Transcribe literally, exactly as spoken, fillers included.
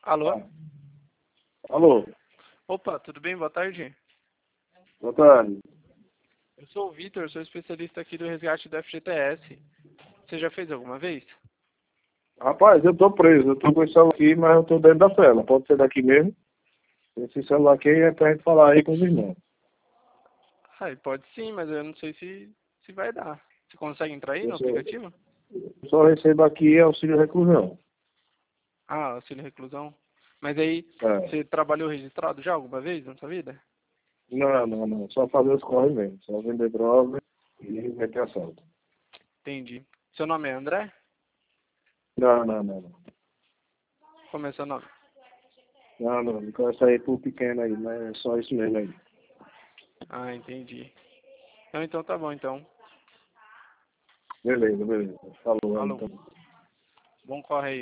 Alô? Ah. Alô, Opa, tudo bem? Boa tarde. boa tarde. Eu sou o Vitor, sou especialista aqui do resgate do F G T S. Você já fez alguma vez? Rapaz, eu tô preso, eu tô com esse celular aqui, mas eu tô dentro da cela. Pode ser daqui mesmo? Esse celular aqui é pra gente falar aí com os irmãos. Ah, pode sim, mas eu não sei se, se vai dar. Você consegue entrar aí Eu no só, aplicativo? eu só recebo aqui auxílio reclusão. Ah, auxílio reclusão. Mas aí, É. você trabalhou registrado já alguma vez na sua vida? Não, não, não. Só fazer os corre mesmo. Só vender droga e meter assalto. Entendi. Seu nome é André? Não, não, não, não. Como é seu nome? Não, não. Não quero sair por pequeno aí, mas é só isso mesmo aí. Ah, entendi. Então, então tá bom, então. Beleza, beleza. Falou, Falou. então. Bom corre aí.